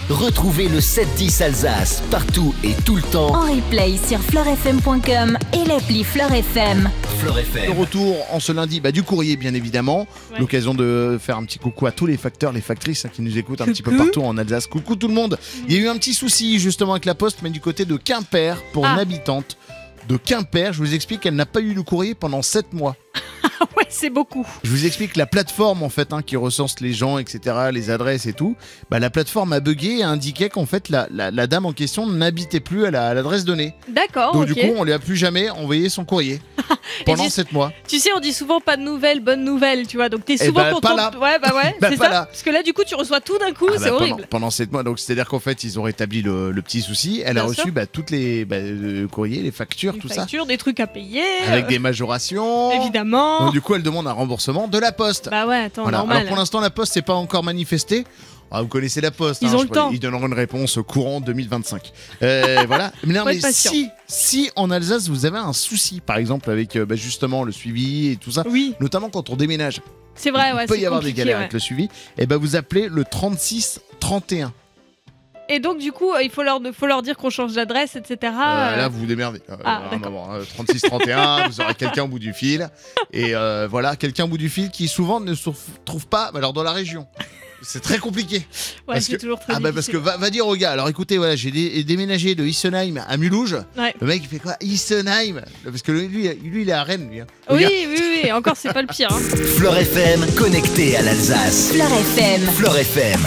Retrouvez le 7-10 Alsace partout et tout le temps. En replay sur fleurfm.com et l'appli Fleur FM. Fleur FM. Le retour en ce lundi du courrier, bien évidemment. Ouais. L'occasion de faire un petit coucou à tous les facteurs, les factrices qui nous écoutent un petit peu partout en Alsace. Coucou tout le monde. Il y a eu un petit souci justement avec la Poste, mais du côté de Quimper, pour une habitante de Quimper. Je vous explique qu'elle n'a pas eu le courrier pendant 7 mois. Ouais, c'est beaucoup. Je vous explique la plateforme en fait qui recense les gens, etc., les adresses et tout. La plateforme a bugué et a indiqué qu'en fait la dame en question n'habitait plus à l'adresse donnée. D'accord, Donc ok. du coup, on lui a plus jamais envoyé son courrier pendant 7 mois. Tu sais, on dit souvent pas de nouvelles, bonnes nouvelles, tu vois. Donc t'es souvent content. Pas là. Ouais, c'est pas ça. là. Parce que là, du coup, tu reçois tout d'un coup, c'est horrible. Pendant 7 mois, donc c'est-à-dire qu'en fait, ils ont rétabli le petit souci. Elle a Bien reçu sûr. toutes les courriers, les factures, Des tout factures, des trucs à payer. ça, avec des majorations. Évidemment. Donc du coup, elle demande un remboursement de la Poste. Bah ouais, attends, Voilà. normal. Alors pour l'instant, la Poste s'est pas encore manifestée. Vous connaissez la Poste. Ils ont le temps. Ils donneront une réponse courant 2025. Voilà. Mais non, Faut mais être patient. si en Alsace vous avez un souci, par exemple avec justement le suivi et tout ça, Oui, notamment quand on déménage, c'est vrai, ouais. il peut c'est y avoir des compliqué, galères ouais. avec le suivi. Et vous appelez le 36 31. Et donc, du coup, il faut leur dire qu'on change d'adresse, etc. Là, vous vous démerdez. d'accord. 36 31, vous aurez quelqu'un au bout du fil. Et voilà, quelqu'un au bout du fil qui souvent ne se trouve pas dans la région. C'est très compliqué. Ouais, c'est toujours très difficile. Parce que va dire au gars, alors écoutez, voilà, j'ai déménagé de Issenheim à Mulhouse. Ouais. Le mec, il fait quoi? Issenheim? Parce que lui, il est à Rennes, lui. Hein. Oui, encore, c'est pas le pire. Hein. Fleur FM, connecté à l'Alsace. Fleur FM. Fleur FM.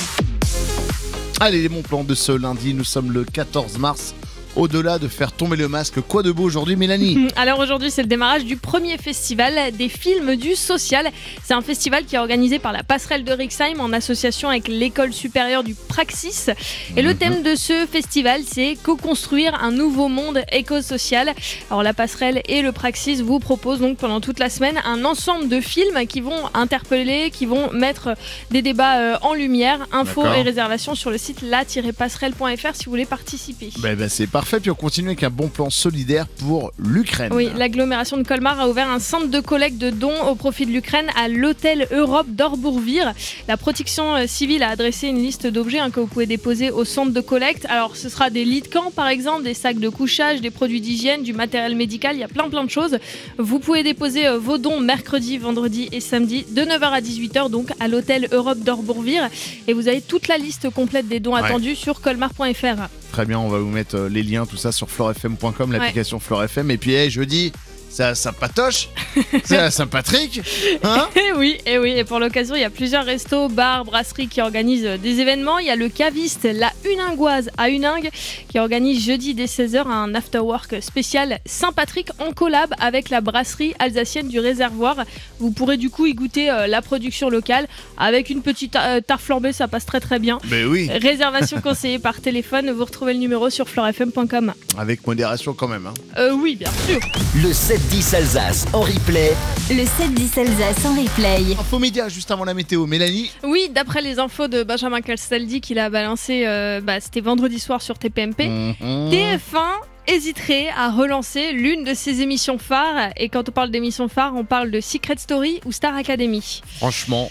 Allez, les bons plans de ce lundi, nous sommes le 14 mars. Au-delà de faire tomber le masque, quoi de beau aujourd'hui, Mélanie? Alors aujourd'hui, c'est le démarrage du premier festival des films du social. C'est un festival qui est organisé par la Passerelle de Rixheim en association avec l'école supérieure du Praxis. Et le thème de ce festival, c'est co-construire un nouveau monde éco-social. Alors la Passerelle et le Praxis vous proposent donc pendant toute la semaine un ensemble de films qui vont interpeller, qui vont mettre des débats en lumière. Infos D'accord. et réservations sur le site la-passerelle.fr si vous voulez participer. C'est parfait, puis on continue avec un bon plan solidaire pour l'Ukraine. Oui, l'agglomération de Colmar a ouvert un centre de collecte de dons au profit de l'Ukraine à l'hôtel Europe d'Orbourvire. La protection civile a adressé une liste d'objets que vous pouvez déposer au centre de collecte. Alors ce sera des lits de camp par exemple, des sacs de couchage, des produits d'hygiène, du matériel médical, il y a plein de choses. Vous pouvez déposer vos dons mercredi, vendredi et samedi de 9h à 18h donc à l'hôtel Europe d'Orbourvire. Et vous avez toute la liste complète des dons attendus sur colmar.fr. Très bien, on va vous mettre les liens, tout ça sur fleurfm.com, l'application Fleur FM. Et puis jeudi, c'est à Saint-Patoche, c'est à Saint-Patrick. Hein? Et oui. Et pour l'occasion, il y a plusieurs restos, bars, brasseries qui organisent des événements. Il y a le caviste La Huningoise à Huningue qui organise jeudi dès 16h un afterwork spécial Saint-Patrick en collab avec la brasserie alsacienne du Réservoir. Vous pourrez du coup y goûter la production locale avec une petite tarte flambée, ça passe très très bien. Mais oui, Réservation conseillée par téléphone, vous retrouvez le numéro sur fleurfm.com. avec modération quand même. Hein. Oui, bien sûr. Le 7-10 Alsace en replay. Le 7-10 Alsace en replay. Info média juste avant la météo. Mélanie? Oui, d'après les infos de Benjamin Castaldi qu'il a balancé, c'était vendredi soir sur TPMP, TF1 hésiterait à relancer l'une de ses émissions phares. Et quand on parle d'émissions phares, on parle de Secret Story ou Star Academy. Franchement,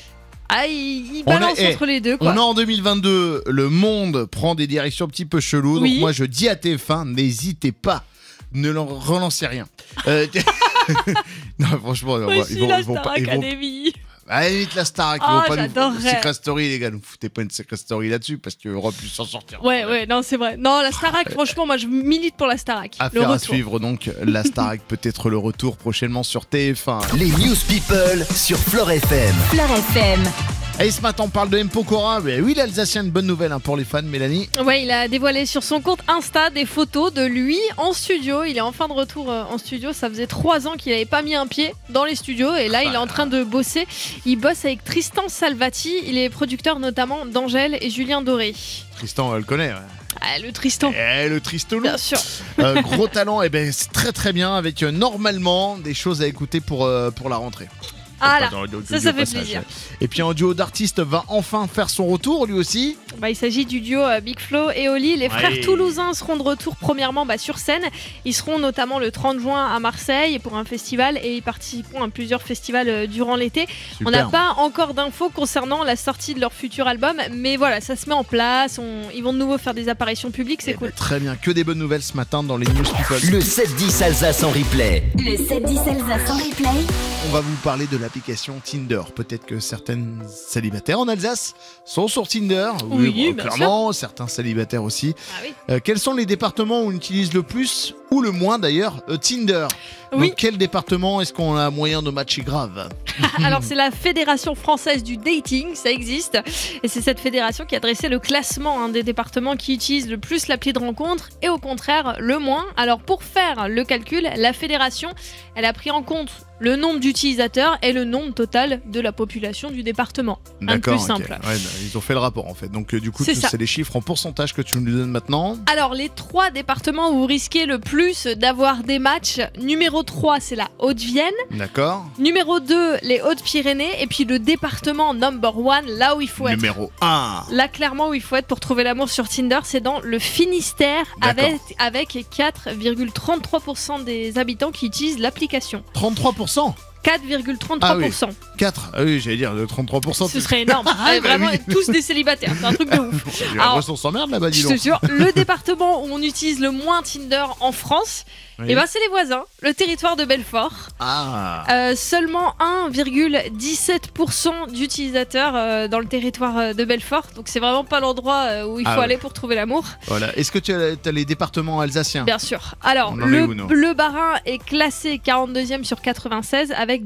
Il balance entre les deux, quoi. on est en 2022, le monde prend des directions un petit peu cheloues. Oui. Donc moi je dis à TF1, n'hésitez pas, ne relancez rien. Non, franchement, Moi aussi, la Star pas. Academy. À la limite, la Star, ils Oh, vont pas j'adorerais. nous. Secret Story, les gars, ne foutez pas une Secret Story là-dessus parce que Europe peut s'en sortir. Ouais, non, c'est vrai. Non, la Starac, franchement, moi je milite pour la Starac. Le Affaire à retour. suivre donc, la Starac peut-être le retour prochainement sur TF1. Les News People sur Fleur FM. Fleur FM. Et ce matin on parle de M. Pokora, mais oui l'Alsacien, une bonne nouvelle pour les fans, Mélanie. Ouais, il a dévoilé sur son compte Insta des photos de lui en studio. Il est enfin de retour en studio. Ça faisait 3 ans qu'il n'avait pas mis un pied dans les studios. Et là, il est en train de bosser. Il bosse avec Tristan Salvati. Il est producteur notamment d'Angèle et Julien Doré. Tristan, elle le connaît. Ouais. Ah, le Tristan. Le Tristolou. Bien sûr. Gros talent, et c'est très très bien avec normalement des choses à écouter pour la rentrée. Ah là, Dans le ça fait passage, plaisir. ouais. Et puis un duo d'artistes va enfin faire son retour lui aussi. Il s'agit du duo Big Flo et Oli. Les frères toulousains seront de retour premièrement sur scène. Ils seront notamment le 30 juin à Marseille pour un festival et ils participeront à plusieurs festivals durant l'été. Super. On n'a pas encore d'infos concernant la sortie de leur futur album, mais voilà, ça se met en place. Ils vont de nouveau faire des apparitions publiques, c'est cool. Très bien, que des bonnes nouvelles ce matin dans les News People. Le 7-10 Alsace en replay. Le 7-10 Alsace en replay. On va vous parler de l'application Tinder. Peut-être que certaines célibataires en Alsace sont sur Tinder. Oui, bien clairement, certains célibataires aussi. Ah oui. Quels sont les départements où on utilise le plus ou le moins d'ailleurs Tinder? Oui. Donc, quel département est-ce qu'on a moyen de matcher grave? Alors c'est la Fédération française du dating, ça existe. Et c'est cette fédération qui a dressé le classement des départements qui utilisent le plus l'appli de rencontre et au contraire le moins. Alors pour faire le calcul, la fédération, elle a pris en compte le nombre d'utilisateurs et le nombre total de la population du département. Un de plus simple. Ouais, ils ont fait le rapport en fait. Donc du coup, C'est ça. c'est les chiffres en pourcentage que tu nous donnes maintenant. Alors les 3 départements où vous risquez le plus d'avoir des matchs, numéro 3 c'est la Haute-Vienne, D'accord. numéro 2 les Hautes-Pyrénées et puis le département number 1, là où il faut être. Numéro 1. Là, clairement, où il faut être pour trouver l'amour sur Tinder, c'est dans le Finistère, D'accord. avec 4,33% des habitants qui utilisent l'application. 33%. 4,33%. Ah oui. 4. Ah oui, j'allais dire 33%. Ce serait énorme. Vraiment, tous des célibataires. C'est un truc de ouf. J'ai l'impression qu'on s'emmerde là-bas, dis Je donc. te jure, le département où on utilise le moins Tinder en France, Oui. c'est les voisins, le territoire de Belfort. Ah. Seulement 1,17% d'utilisateurs dans le territoire de Belfort. Donc c'est vraiment pas l'endroit où il faut aller pour trouver l'amour. Voilà. Est-ce que tu as les départements alsaciens? Bien sûr. Alors, On en est où, nous le Bas-Rhin est classé 42e sur 96 avec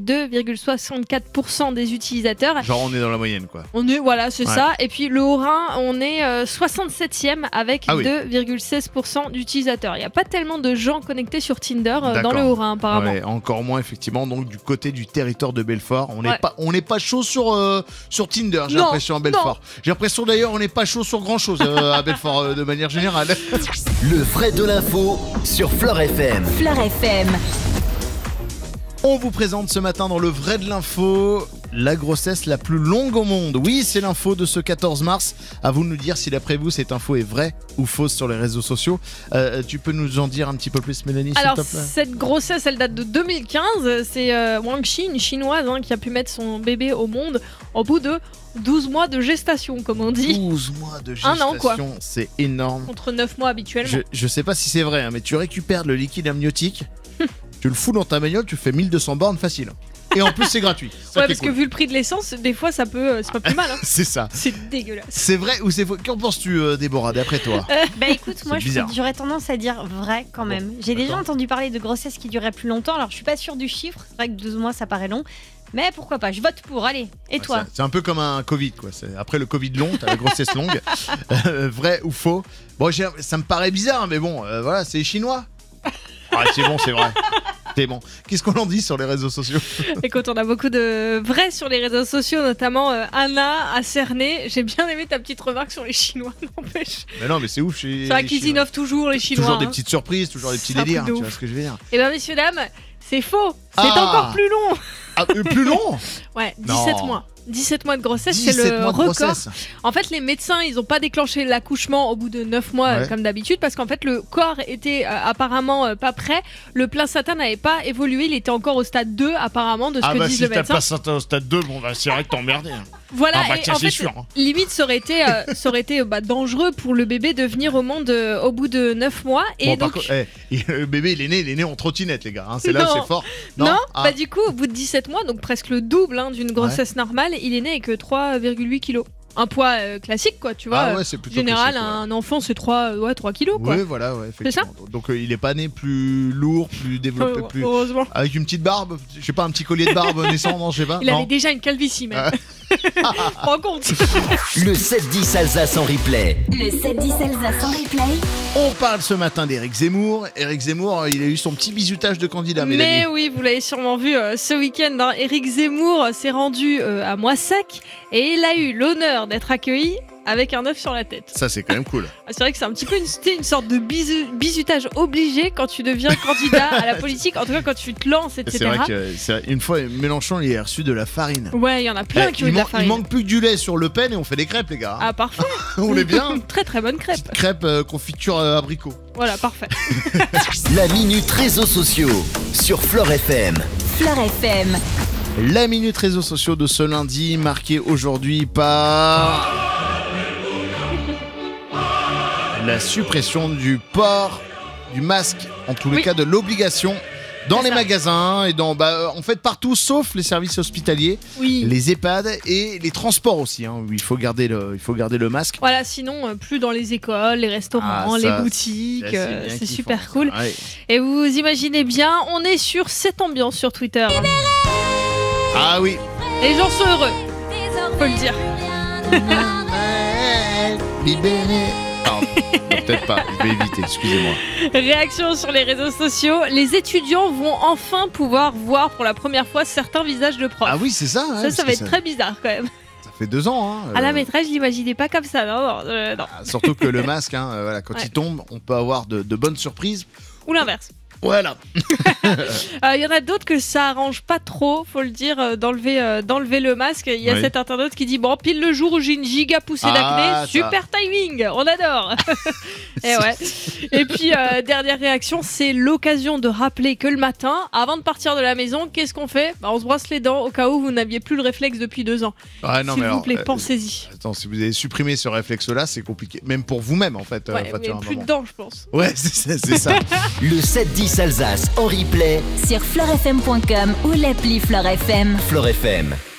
2,64% des utilisateurs. Genre on est dans la moyenne quoi. C'est Ouais. ça. Et puis le Haut-Rhin, on est 67e avec Ah oui. 2,16% d'utilisateurs. Il n'y a pas tellement de gens connectés sur Tinder dans D'accord. le Haut-Rhin apparemment. Ouais, encore moins effectivement donc du côté du territoire de Belfort. On n'est Ouais. pas chaud sur Tinder, j'ai Non, l'impression à Belfort. J'ai l'impression d'ailleurs on n'est pas chaud sur grand chose à Belfort de manière générale. Le vrai de l'info sur Fleur FM. Fleur FM. On vous présente ce matin dans le vrai de l'info la grossesse la plus longue au monde. Oui, c'est l'info de ce 14 mars. À vous de nous dire si d'après vous cette info est vraie ou fausse sur les réseaux sociaux. Tu peux nous en dire un petit peu plus, Mélanie, s'il Alors te plaît? cette grossesse, elle date de 2015. C'est Wang Xi, une chinoise, qui a pu mettre son bébé au monde au bout de 12 mois de gestation, comme on dit. 12 mois de Un gestation, an, quoi. c'est énorme. Contre 9 mois habituellement. Je sais pas si c'est vrai, mais tu récupères le liquide amniotique, tu le fous dans ta bagnole, tu fais 1200 bornes facile. Et en plus, c'est gratuit. Ça Ouais, qui est parce cool. que vu le prix de l'essence, des fois c'est pas plus mal. C'est ça. C'est dégueulasse. C'est vrai ou c'est faux? Qu'en penses-tu, Déborah, d'après toi? Bah écoute, moi bizarre. j'aurais tendance à dire vrai quand même. J'ai déjà d'accord. entendu parler de grossesse qui durait plus longtemps, alors je suis pas sûre du chiffre, c'est vrai que 12 mois ça paraît long, mais pourquoi pas, je vote pour, allez. Et toi? C'est un peu comme un Covid, quoi. Après le Covid long, t'as la grossesse longue. Vrai ou faux? Bon, ça me paraît bizarre, mais bon, voilà, c'est chinois. Ah, c'est bon, c'est vrai. C'est bon. Qu'est-ce qu'on en dit sur les réseaux sociaux? Écoute, on a beaucoup de vrais sur les réseaux sociaux, notamment Anna à Cerné. J'ai bien aimé ta petite remarque sur les Chinois, n'empêche. Mais non, mais c'est ouf. Chez Ça les qu'ils Chinois. innovent toujours, les Chinois. Toujours des petites surprises, toujours des petits C'est un délires. truc de Tu vois ouf. ce que je veux dire? Et bien, messieurs, dames, c'est faux. C'est Ah. encore plus long. Ah, plus long? Ouais, 17 Non. mois. 17 mois de grossesse, c'est 17 le mois de record. grossesse. En fait, les médecins, ils n'ont pas déclenché l'accouchement au bout de 9 mois, Ouais. comme d'habitude, parce qu'en fait, le corps était apparemment pas prêt. Le placenta n'avait pas évolué, il était encore au stade 2, apparemment, de ce Ah que bah disent si le t'as médecin. pas ça au stade 2, bon bah c'est vrai que t'es emmerdé. Voilà, Ah bah et tiens, en c'est fait, sûr, hein. limite, ça aurait été dangereux pour le bébé de venir au monde au bout de 9 mois. Et Bon, par donc, contre, le bébé il est né en trottinette, les gars. Hein. C'est là où Non. c'est fort. non, Ah. bah du coup, au bout de 17 mois, donc presque le double d'une grossesse normale, il est né avec 3,8 kilos. Un poids classique, quoi, tu vois. Ah ouais, c'est plutôt général, classique, ouais. un enfant, c'est 3 kilos, quoi. Oui, voilà, ouais, C'est ça effectivement. Donc il est pas né plus lourd, plus développé, plus Heureusement. avec une petite barbe, je sais pas, un petit collier de barbe naissant, non, je sais pas. Il non. avait déjà une calvitie, même. Prends compte. Le 7-10 Alsace en replay. Le 7-10 Alsace en replay. On parle ce matin d'Éric Zemmour. Éric Zemmour, il a eu son petit bisutage de candidat, Mais Mélanie. oui, vous l'avez sûrement vu ce week-end. Éric Zemmour s'est rendu à Moissec et il a eu l'honneur d'être accueilli avec un œuf sur la tête. Ça, c'est quand même cool. C'est vrai que c'est un petit peu une sorte de bizutage obligé quand tu deviens candidat à la politique, en tout cas quand tu te lances, etc. C'est vrai que une fois, Mélenchon, il a reçu de la farine. Ouais, il y en a plein qui ont eu de la farine. Il manque plus que du lait sur Le Pen et on fait des crêpes, les gars. Ah, parfait. On est bien. Très très bonne crêpe. Crêpes confiture abricot. Voilà, parfait. La minute réseaux sociaux sur Fleur FM. Fleur FM. La minute réseaux sociaux de ce lundi, marquée aujourd'hui par la suppression du port du masque, en tous les cas de l'obligation dans les magasins et en fait partout sauf les services hospitaliers, les EHPAD et les transports aussi, où il faut garder le masque. Voilà, sinon plus dans les écoles, les restaurants, les boutiques, c'est super cool. Ouais. Et vous imaginez bien, on est sur cette ambiance sur Twitter. Ah oui. Les gens sont heureux, faut le dire. Libéré. Peut-être pas, je vais éviter, excusez-moi. Réaction sur les réseaux sociaux, les étudiants vont enfin pouvoir voir pour la première fois certains visages de profs. Ah oui, c'est ça. Ça va être très bizarre quand même. Ça fait 2 ans. À la maîtresse, je l'imaginais pas comme ça, non. Surtout que le masque, quand il tombe, on peut avoir de bonnes surprises. Ou l'inverse. Voilà. Y en a d'autres que ça arrange pas trop, faut le dire, d'enlever le masque. Il y a cet internaute qui dit pile le jour où j'ai une giga poussée d'acné, super timing, on adore. Et ouais. Et puis dernière réaction, c'est l'occasion de rappeler que le matin, avant de partir de la maison, qu'est-ce qu'on fait ? On se brosse les dents au cas où vous n'aviez plus le réflexe depuis 2 ans. S'il vous plaît, pensez-y. Attends, si vous avez supprimé ce réflexe-là, c'est compliqué, même pour vous-même en fait. Mais plus de dents, je pense. Ouais, c'est ça. Le 7-10 Alsace en replay sur fleurfm.com ou l'appli Fleur FM. Fleur FM.